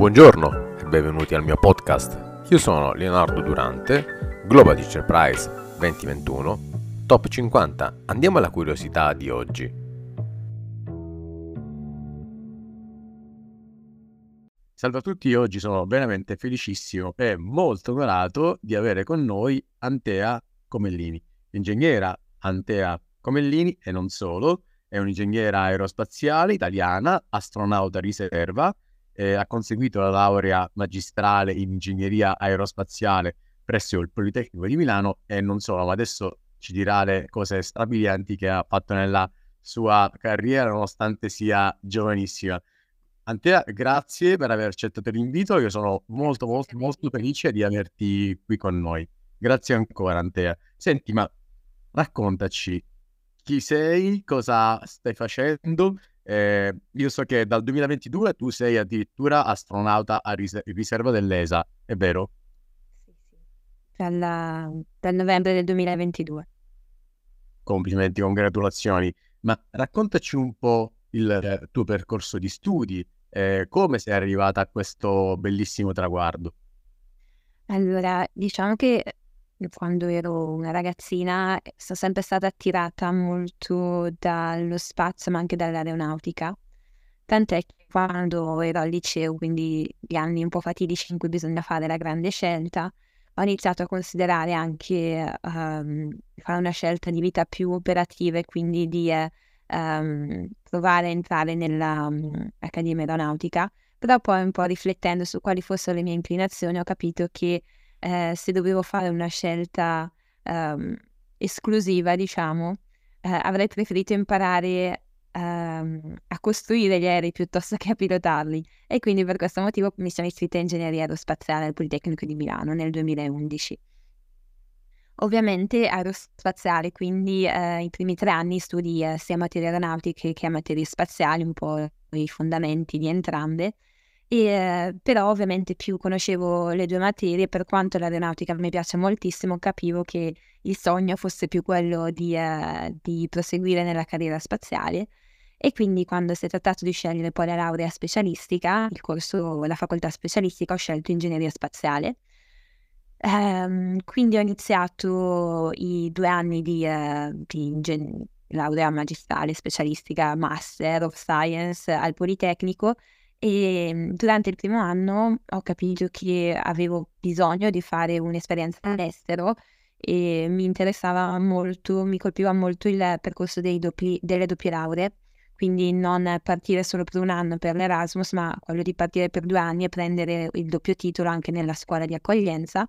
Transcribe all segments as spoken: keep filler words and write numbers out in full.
Buongiorno e benvenuti al mio podcast. Io sono Leonardo Durante, Global Teacher Prize duemilaventuno, Top cinquanta. Andiamo alla curiosità di oggi. Salve a tutti, oggi sono veramente felicissimo e molto onorato di avere con noi Antea Comellini, ingegnera Antea Comellini e non solo, è un'ingegnera aerospaziale italiana, astronauta riserva, eh, ha conseguito la laurea magistrale in ingegneria aerospaziale presso il Politecnico di Milano e non solo, ma adesso ci dirà le cose strabilianti che ha fatto nella sua carriera nonostante sia giovanissima. Antea, grazie per aver accettato l'invito, io sono molto molto molto felice di averti qui con noi. Grazie ancora Antea. Senti, ma raccontaci chi sei, cosa stai facendo. Eh, io so che dal duemilaventidue tu sei addirittura astronauta a ris- riserva dell'E S A, è vero? Sì, sì. Dalla- dal novembre del duemilaventidue. Complimenti, congratulazioni. Ma raccontaci un po' il eh, tuo percorso di studi, eh, come sei arrivata a questo bellissimo traguardo. Allora, diciamo che quando ero una ragazzina eh, sono sempre stata attirata molto dallo spazio, ma anche dall'aeronautica. Tant'è che quando ero al liceo, quindi gli anni un po' fatidici in cui bisogna fare la grande scelta, ho iniziato a considerare anche ehm, fare una scelta di vita più operativa e quindi di eh, ehm, provare a entrare nell'Accademia Aeronautica. Però poi un po' riflettendo su quali fossero le mie inclinazioni ho capito che eh, se dovevo fare una scelta ehm, esclusiva, diciamo, eh, avrei preferito imparare ehm, a costruire gli aerei piuttosto che a pilotarli. E quindi per questo motivo mi sono iscritta a ingegneria aerospaziale al Politecnico di Milano nel duemilaundici. Ovviamente aerospaziale, quindi eh, i primi tre anni studi eh, sia materie aeronautiche che materie spaziali, un po' i fondamenti di entrambe. E, eh, però ovviamente più conoscevo le due materie, per quanto l'aeronautica mi piace moltissimo, capivo che il sogno fosse più quello di, eh, di proseguire nella carriera spaziale. E quindi quando si è trattato di scegliere poi la laurea specialistica, il corso, la facoltà specialistica, ho scelto ingegneria spaziale. Ehm, quindi ho iniziato i due anni di, eh, di ingen- laurea magistrale specialistica Master of Science al Politecnico e mm, durante il primo anno ho capito che avevo bisogno di fare un'esperienza all'estero e mi interessava molto, mi colpiva molto il percorso dei doppi, delle doppie lauree, quindi non partire solo per un anno per l'Erasmus, ma quello di partire per due anni e prendere il doppio titolo anche nella scuola di accoglienza.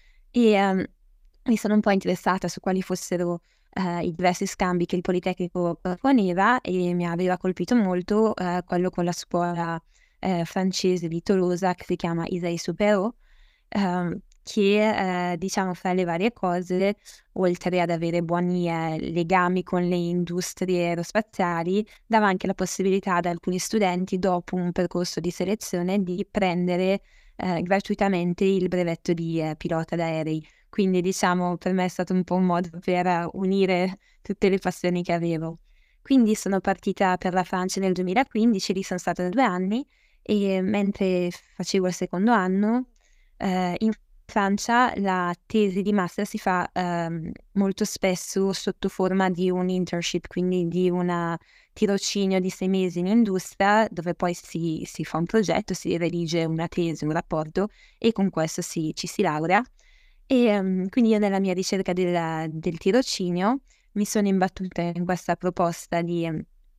E ehm, mi sono un po' interessata su quali fossero eh, i diversi scambi che il Politecnico proponeva e mi aveva colpito molto eh, quello con la scuola eh, francese di Tolosa che si chiama Isaïe-Soupeyrot, ehm, che eh, diciamo fra le varie cose, oltre ad avere buoni eh, legami con le industrie aerospaziali, dava anche la possibilità ad alcuni studenti, dopo un percorso di selezione, di prendere eh, gratuitamente il brevetto di eh, pilota d'aerei. Quindi diciamo per me è stato un po' un modo per eh, unire tutte le passioni che avevo. Quindi sono partita per la Francia nel duemilaquindici, lì sono stata due anni e mentre facevo il secondo anno eh, in Francia la tesi di master si fa ehm, molto spesso sotto forma di un internship, quindi di una tirocinio di sei mesi in industria dove poi si, si fa un progetto, si redige una tesi, un rapporto e con questo si, ci si laurea. E um, quindi io nella mia ricerca del, del tirocinio mi sono imbattuta in questa proposta di,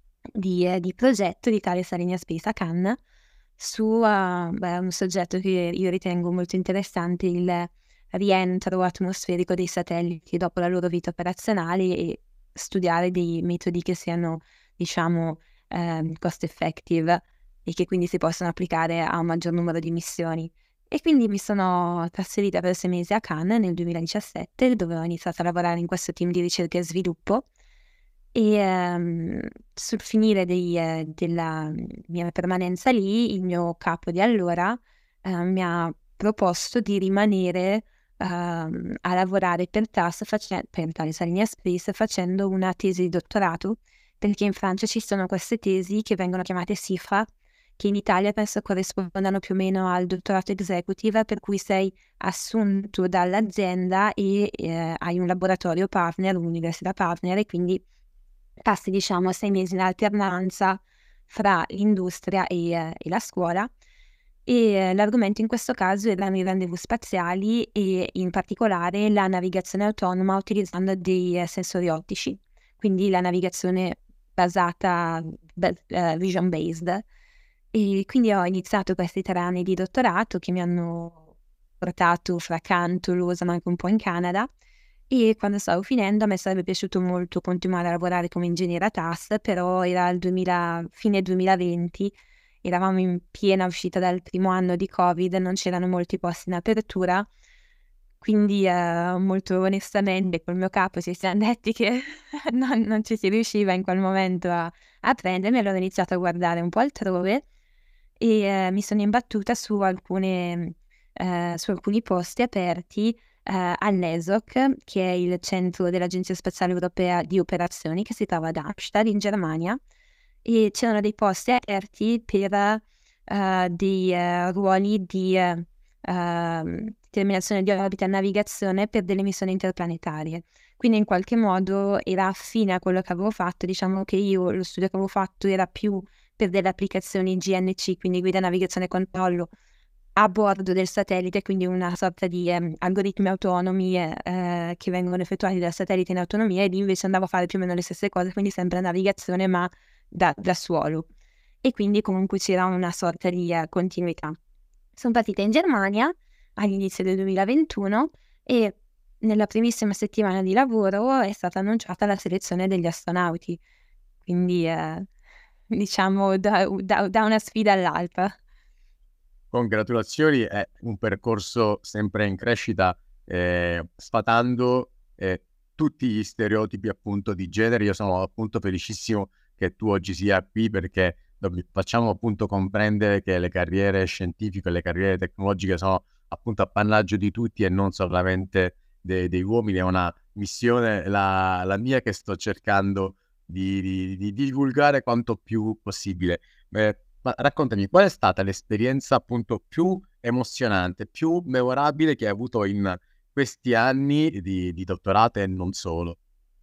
di, eh, di progetto di Thales Alenia Space a Cannes su uh, beh, un soggetto che io ritengo molto interessante, il rientro atmosferico dei satelliti dopo la loro vita operazionale e studiare dei metodi che siano, diciamo, ehm, cost effective e che quindi si possono applicare a un maggior numero di missioni. E quindi mi sono trasferita per sei mesi a Cannes nel duemiladiciassette, dove ho iniziato a lavorare in questo team di ricerca e sviluppo. E ehm, sul finire dei, eh, della mia permanenza lì, il mio capo di allora eh, mi ha proposto di rimanere ehm, a lavorare per TAS, face- per Thales Alenia Space, facendo una tesi di dottorato, perché in Francia ci sono queste tesi che vengono chiamate SIFRA, che in Italia penso corrispondano più o meno al dottorato executive, per cui sei assunto dall'azienda e eh, hai un laboratorio partner, un'università partner, e quindi passi diciamo sei mesi in alternanza fra l'industria e, eh, e la scuola. E eh, l'argomento in questo caso erano i rendezvous spaziali e in particolare la navigazione autonoma utilizzando dei eh, sensori ottici, quindi la navigazione basata, beh, eh, vision based. E quindi ho iniziato questi tre anni di dottorato che mi hanno portato fra Canton, Lausanne, anche un po' in Canada, e quando stavo finendo a me sarebbe piaciuto molto continuare a lavorare come ingegnere a T A S, però era il duemila, fine duemilaventi, eravamo in piena uscita dal primo anno di Covid, non c'erano molti posti in apertura, quindi eh, molto onestamente col mio capo ci siamo detti che non, non ci si riusciva in quel momento a, a prendermi, allora ho iniziato a guardare un po' altrove e eh, mi sono imbattuta su alcune, eh, su alcuni posti aperti eh, all'E S O C, che è il centro dell'Agenzia Spaziale Europea di Operazioni, che si trova ad Darmstadt in Germania, e c'erano dei posti aperti per eh, dei eh, ruoli di eh, ehm, determinazione di orbita e navigazione per delle missioni interplanetarie. Quindi in qualche modo era affine a quello che avevo fatto, diciamo che io lo studio che avevo fatto era più per delle applicazioni G N C, quindi guida, navigazione e controllo, a bordo del satellite, quindi una sorta di ehm, algoritmi autonomi eh, che vengono effettuati dal satellite in autonomia, e lì invece andavo a fare più o meno le stesse cose, quindi sempre navigazione ma da, da suolo. E quindi comunque c'era una sorta di eh, continuità. Sono partita in Germania all'inizio del duemilaventuno e nella primissima settimana di lavoro è stata annunciata la selezione degli astronauti, quindi eh, diciamo da, da, da una sfida all'altra. Congratulazioni, è un percorso sempre in crescita, eh, sfatando eh, tutti gli stereotipi appunto di genere. Io sono appunto felicissimo che tu oggi sia qui, perché facciamo appunto comprendere che le carriere scientifiche, le carriere tecnologiche sono appunto appannaggio di tutti e non solamente de- dei uomini. È una missione, la, la mia, che sto cercando di, di, di divulgare quanto più possibile. Eh, ma raccontami, qual è stata l'esperienza appunto più emozionante, più memorabile che hai avuto in questi anni di, di dottorato e non solo?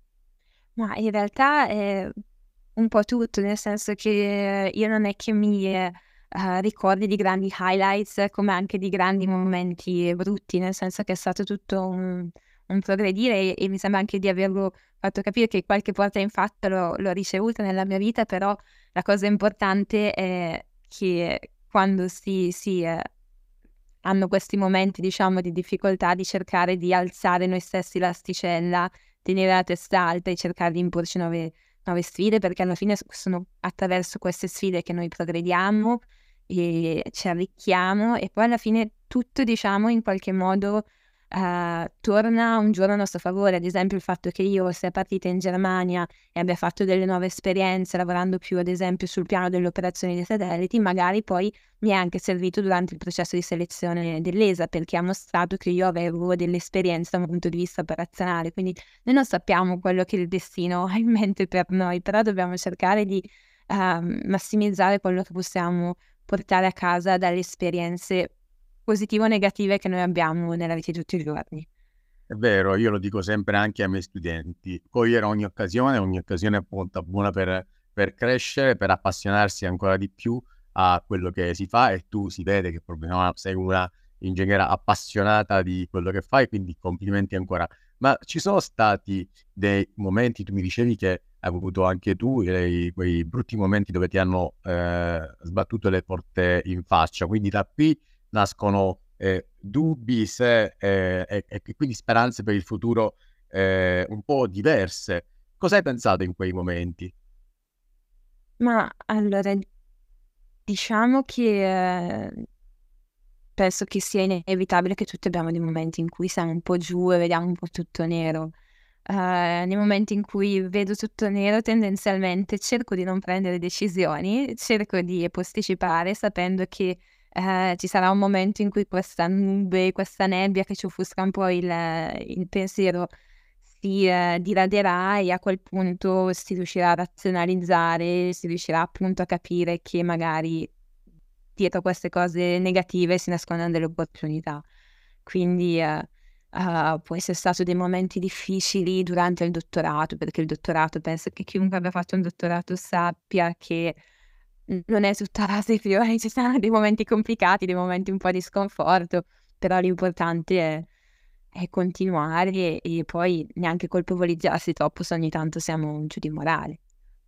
Ma in realtà è un po' tutto, nel senso che io non è che mi eh, eh, ricordi di grandi highlights come anche di grandi momenti brutti, nel senso che è stato tutto un, un progredire, e, e mi sembra anche di averlo fatto capire che qualche porta in fatto l'ho, l'ho ricevuta nella mia vita, però la cosa importante è che quando si, si eh, hanno questi momenti, diciamo, di difficoltà, di cercare di alzare noi stessi l'asticella, tenere la testa alta e cercare di imporci nuove, nuove sfide, perché alla fine sono attraverso queste sfide che noi progrediamo e ci arricchiamo, e poi alla fine tutto, diciamo, in qualche modo eh, torna un giorno a nostro favore. Ad esempio il fatto che io sia partita in Germania e abbia fatto delle nuove esperienze lavorando più ad esempio sul piano delle operazioni dei satelliti, magari poi mi è anche servito durante il processo di selezione dell'E S A, perché ha mostrato che io avevo delle esperienze da un punto di vista operazionale. Quindi noi non sappiamo quello che il destino ha in mente per noi, però dobbiamo cercare di uh, massimizzare quello che possiamo portare a casa dalle esperienze positive o negative che noi abbiamo nella vita di tutti i giorni. È vero, io lo dico sempre anche ai miei studenti: cogliere ogni occasione, ogni occasione appunto buona per, per crescere, per appassionarsi ancora di più a quello che si fa, e tu si vede che proprio no, sei una ingegnera appassionata di quello che fai, quindi complimenti ancora. Ma ci sono stati dei momenti, tu mi dicevi che hai avuto anche tu dei, quei brutti momenti dove ti hanno eh, sbattuto le porte in faccia, quindi da qui nascono eh, dubbi se, eh, e, e quindi speranze per il futuro eh, un po' diverse. Cosa hai pensato in quei momenti? Ma allora, diciamo che eh, penso che sia inevitabile che tutti abbiamo dei momenti in cui siamo un po' giù e vediamo un po' tutto nero. Uh, nei momenti in cui vedo tutto nero, tendenzialmente cerco di non prendere decisioni, cerco di posticipare, sapendo che uh, ci sarà un momento in cui questa nube, questa nebbia che ci offusca un po' il, il pensiero si uh, diraderà, e a quel punto si riuscirà a razionalizzare, si riuscirà appunto a capire che magari dietro queste cose negative si nascondono delle opportunità. Quindi eh, eh, può essere stato dei momenti difficili durante il dottorato, perché il dottorato, penso che chiunque abbia fatto un dottorato sappia che n- non è tutta rasa e fiori, ci sono dei momenti complicati, dei momenti un po' di sconforto, però l'importante è, è continuare e, e poi neanche colpevolizzarsi troppo se ogni tanto siamo giù di morale.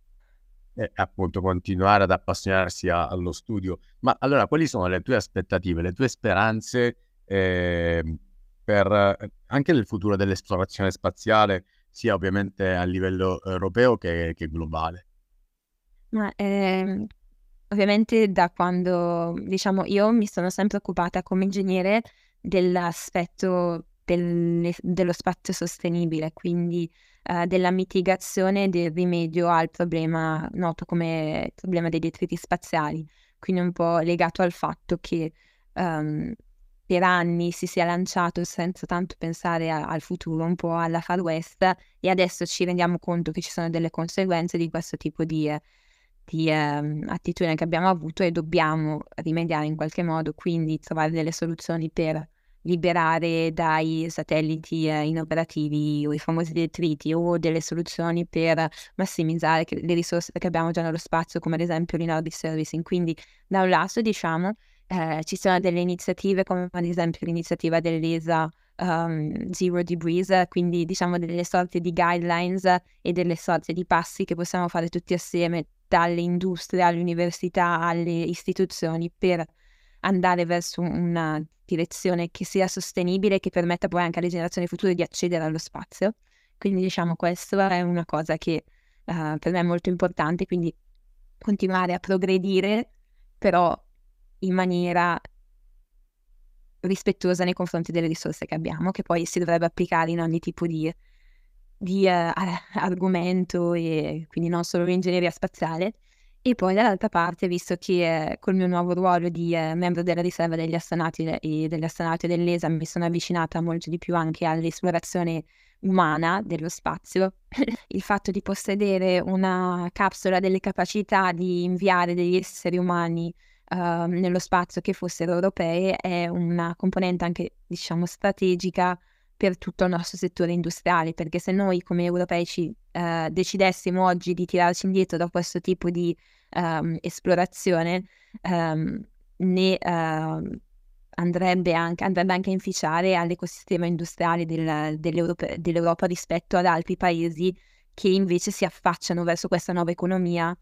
E appunto continuare ad appassionarsi a- allo studio. Ma allora, quali sono le tue aspettative, le tue speranze ehm, per eh, anche nel futuro dell'esplorazione spaziale, sia ovviamente a livello europeo che, che globale? Ma ehm, ovviamente da quando, diciamo, io mi sono sempre occupata come ingegnere dell'aspetto del- dello spazio sostenibile, quindi eh, della mitigazione e del rimedio al problema noto come il problema dei detriti spaziali, quindi un po' legato al fatto che ehm, per anni si sia lanciato senza tanto pensare a- al futuro, un po' alla Far West, e adesso ci rendiamo conto che ci sono delle conseguenze di questo tipo di eh, di ehm, attitudine che abbiamo avuto e dobbiamo rimediare in qualche modo, quindi trovare delle soluzioni per liberare dai satelliti eh, inoperativi o i famosi detriti, o delle soluzioni per massimizzare che- le risorse che abbiamo già nello spazio, come ad esempio l'in-orbit servicing. Quindi da un lato, diciamo, eh, ci sono delle iniziative come ad esempio l'iniziativa dell'E S A, um, Zero Debris, quindi diciamo delle sorte di guidelines e delle sorte di passi che possiamo fare tutti assieme, dalle industrie alle università alle istituzioni, per andare verso una direzione che sia sostenibile e che permetta poi anche alle generazioni future di accedere allo spazio. Quindi diciamo questa è una cosa che eh, per me è molto importante, quindi continuare a progredire, però in maniera rispettosa nei confronti delle risorse che abbiamo, che poi si dovrebbe applicare in ogni tipo di, di eh, a- argomento, e quindi non solo l'ingegneria spaziale. E poi dall'altra parte, visto che eh, col mio nuovo ruolo di eh, membro della riserva degli astronauti de- e degli astronauti dell'E S A mi sono avvicinata molto di più anche all'esplorazione umana dello spazio, il fatto di possedere una capsula delle capacità di inviare degli esseri umani ehm, nello spazio che fossero europee è una componente anche, diciamo, strategica per tutto il nostro settore industriale, perché se noi come europei ci eh, decidessimo oggi di tirarci indietro da questo tipo di ehm, esplorazione, ehm, ne ehm, andrebbe anche, andrebbe anche a inficiare all'ecosistema industriale del- dell'Europe- dell'Europa rispetto ad altri paesi che invece si affacciano verso questa nuova economia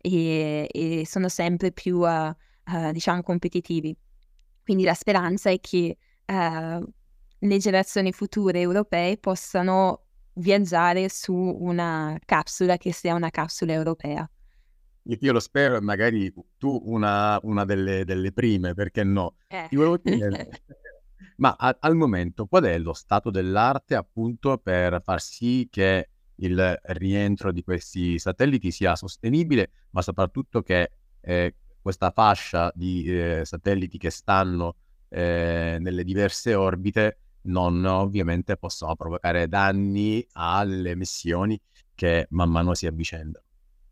e, e sono sempre più, eh, eh, diciamo, competitivi. Quindi la speranza è che eh, le generazioni future europee possano viaggiare su una capsula che sia una capsula europea. Io, io lo spero, e magari tu una, una delle, delle prime, perché no? Eh. Ti volevo chiedere, ma a- al momento qual è lo stato dell'arte appunto per far sì che il rientro di questi satelliti sia sostenibile, ma soprattutto che eh, questa fascia di eh, satelliti che stanno eh, nelle diverse orbite non ovviamente possono provocare danni alle missioni che man mano si avvicendano.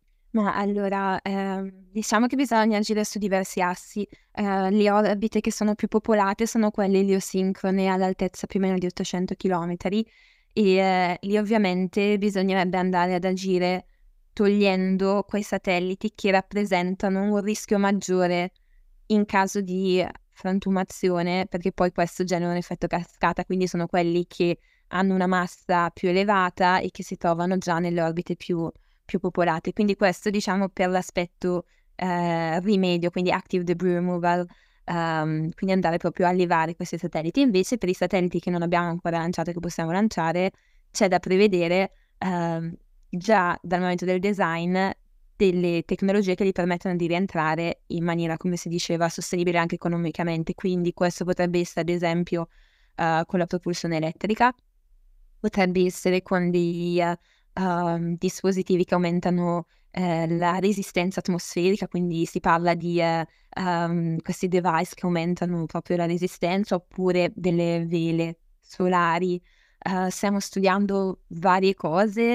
Ma allora, ehm, diciamo che bisogna agire su diversi assi. Eh, le orbite che sono più popolate sono quelle eliosincrone all'altezza più o meno di ottocento chilometri, e eh, lì ovviamente bisognerebbe andare ad agire togliendo quei satelliti che rappresentano un rischio maggiore in caso di frantumazione, perché poi questo genera un effetto cascata, quindi sono quelli che hanno una massa più elevata e che si trovano già nelle orbite più più popolate. Quindi questo, diciamo, per l'aspetto eh, rimedio, quindi active debris removal, ehm, quindi andare proprio a levare questi satelliti. Invece per i satelliti che non abbiamo ancora lanciato e che possiamo lanciare, c'è da prevedere ehm, già dal momento del design delle tecnologie che gli permettono di rientrare in maniera, come si diceva, sostenibile anche economicamente. Quindi questo potrebbe essere, ad esempio, eh, con la propulsione elettrica, potrebbe essere con dei eh, um, dispositivi che aumentano eh, la resistenza atmosferica, quindi si parla di eh, um, questi device che aumentano proprio la resistenza, oppure delle vele solari. Eh, stiamo studiando varie cose,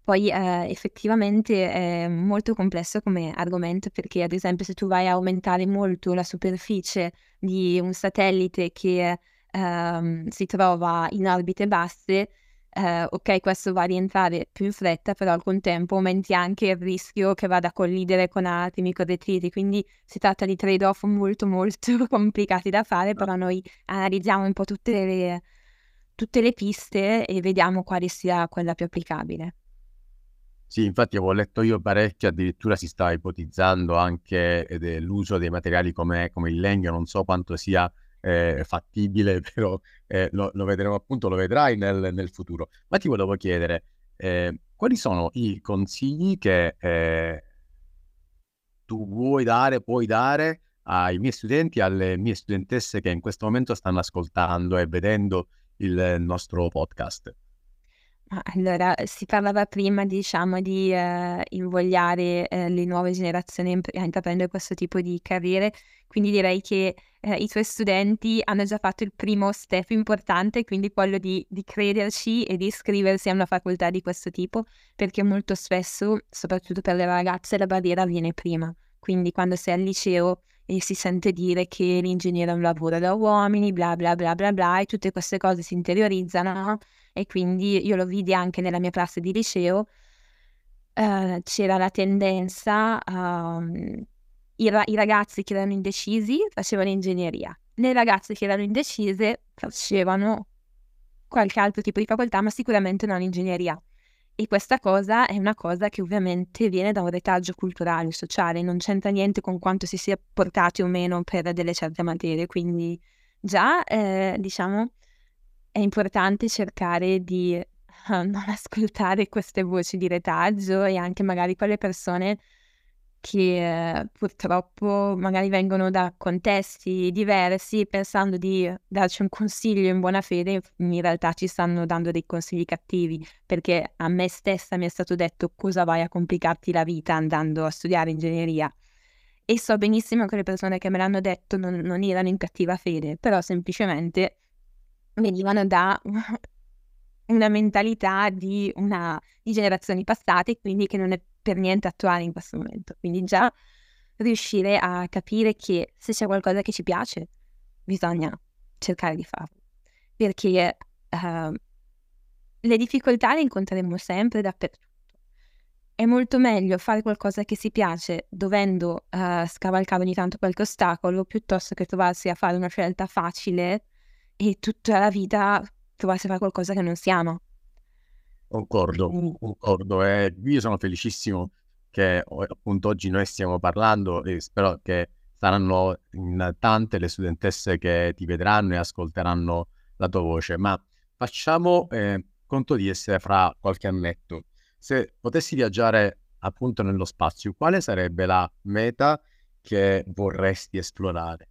Poi eh, effettivamente è molto complesso come argomento, perché ad esempio se tu vai a aumentare molto la superficie di un satellite che ehm, si trova in orbite basse, eh, ok, questo va a rientrare più in fretta, però al contempo aumenti anche il rischio che vada a collidere con altri microdetriti, quindi si tratta di trade-off molto molto complicati da fare, però noi analizziamo un po' tutte le, tutte le piste e vediamo quale sia quella più applicabile. Sì, infatti avevo letto io parecchio, addirittura si stava ipotizzando anche eh, dell'uso dei materiali come, come il legno, non so quanto sia eh, fattibile, però eh, lo, lo vedremo, appunto, lo vedrai nel, nel futuro. Ma ti volevo chiedere, eh, quali sono i consigli che eh, tu vuoi dare, puoi dare ai miei studenti, alle mie studentesse che in questo momento stanno ascoltando e vedendo il nostro podcast? Ah, allora, si parlava prima, diciamo, di eh, invogliare eh, le nuove generazioni a imp- a intraprendere questo tipo di carriere, quindi direi che eh, i tuoi studenti hanno già fatto il primo step importante, quindi quello di, di crederci e di iscriversi a una facoltà di questo tipo, perché molto spesso, soprattutto per le ragazze, la barriera viene prima. Quindi quando sei al liceo e si sente dire che l'ingegnere è un lavoro da uomini, bla bla bla bla bla, e tutte queste cose si interiorizzano, e quindi io lo vidi anche nella mia classe di liceo, eh, c'era la tendenza, um, i, ra- i ragazzi che erano indecisi facevano ingegneria, le ragazze che erano indecise facevano qualche altro tipo di facoltà, ma sicuramente non ingegneria. E questa cosa è una cosa che ovviamente viene da un retaggio culturale, sociale, non c'entra niente con quanto si sia portati o meno per delle certe materie, quindi già, eh, diciamo, è importante cercare di eh, non ascoltare queste voci di retaggio e anche magari quelle persone che eh, purtroppo magari vengono da contesti diversi, pensando di darci un consiglio in buona fede, in realtà ci stanno dando dei consigli cattivi, perché a me stessa mi è stato detto cosa vai a complicarti la vita andando a studiare ingegneria. E so benissimo che le persone che me l'hanno detto non, non erano in cattiva fede, però semplicemente venivano da una mentalità di, una, di generazioni passate, quindi che non è per niente attuale in questo momento. Quindi già riuscire a capire che se c'è qualcosa che ci piace, bisogna cercare di farlo. Perché eh, le difficoltà le incontreremo sempre dappertutto. È molto meglio fare qualcosa che si piace dovendo eh, scavalcare ogni tanto qualche ostacolo, piuttosto che trovarsi a fare una scelta facile e tutta la vita trovarsi a fare qualcosa che non si ama. Concordo, Quindi, concordo. E io sono felicissimo che o- appunto oggi noi stiamo parlando e spero che saranno in tante le studentesse che ti vedranno e ascolteranno la tua voce. Ma facciamo eh, conto di essere fra qualche annetto. Se potessi viaggiare appunto nello spazio, quale sarebbe la meta che vorresti esplorare?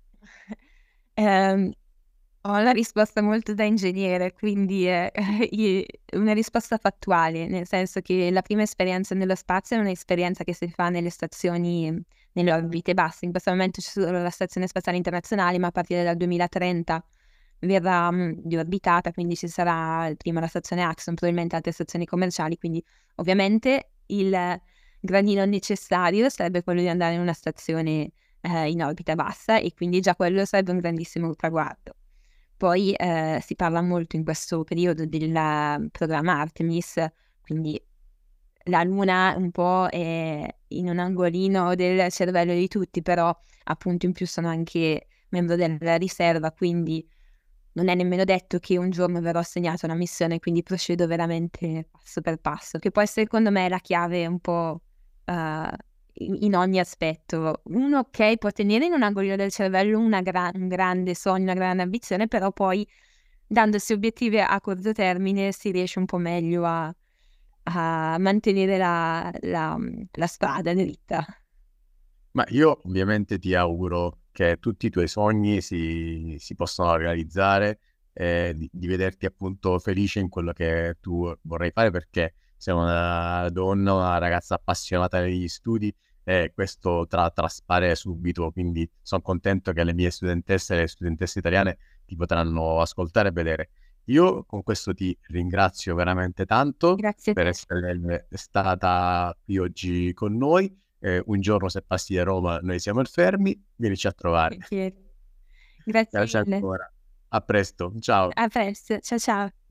ehm, ho la risposta molto da ingegnere, quindi è i- una risposta fattuale, nel senso che la prima esperienza nello spazio è un'esperienza che si fa nelle stazioni, nelle orbite basse. In questo momento c'è solo la Stazione Spaziale Internazionale, ma a partire dal duemilatrenta verrà mh, riorbitata, quindi ci sarà prima la stazione Axon, probabilmente altre stazioni commerciali, quindi ovviamente il gradino necessario sarebbe quello di andare in una stazione eh, in orbita bassa, e quindi già quello sarebbe un grandissimo traguardo. Poi eh, si parla molto in questo periodo del eh, programma Artemis, quindi la Luna un po' è in un angolino del cervello di tutti, però appunto in più sono anche membro della riserva, quindi non è nemmeno detto che un giorno verrò assegnata una missione, quindi procedo veramente passo per passo, che poi secondo me è la chiave un po' eh, in, in ogni aspetto. Uno, ok, può tenere in un angolino del cervello una gra- un grande sogno, una grande ambizione, però poi dandosi obiettivi a corto termine si riesce un po' meglio a, a mantenere la, la, la strada dritta. Ma io ovviamente ti auguro che tutti i tuoi sogni si, si possano realizzare e di, di vederti appunto felice in quello che tu vorrai fare, perché sei una donna, una ragazza appassionata degli studi e questo tra, traspare subito, quindi sono contento che le mie studentesse e le studentesse italiane ti potranno ascoltare e vedere. Io con questo ti ringrazio veramente tanto Grazie a per te. essere stata qui oggi con noi. Eh, un giorno se passi da Roma noi siamo al Fermi, vienici a trovare. Volentieri. Grazie Grazie mille. ancora. A presto, ciao. A presto. Ciao, ciao.